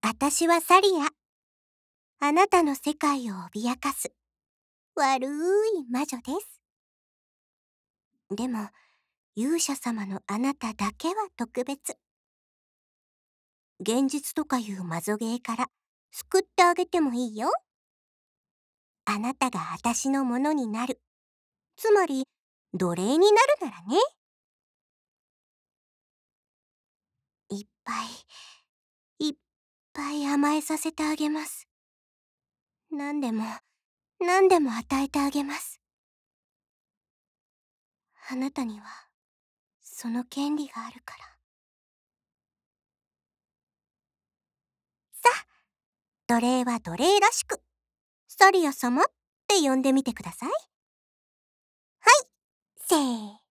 あたしはサリア。あなたの世界を脅かす悪い魔女です。でも、勇者様のあなただけは特別。現実とかいうマゾゲーから救ってあげてもいいよ。あなたがあたしのものになる。つまり、奴隷になるならね。いっぱい、いっぱい甘えさせてあげます。何でも、何でも与えてあげます。あなたには、その権利があるから。さあ、奴隷は奴隷らしく、サリア様って呼んでみてください。はい、せー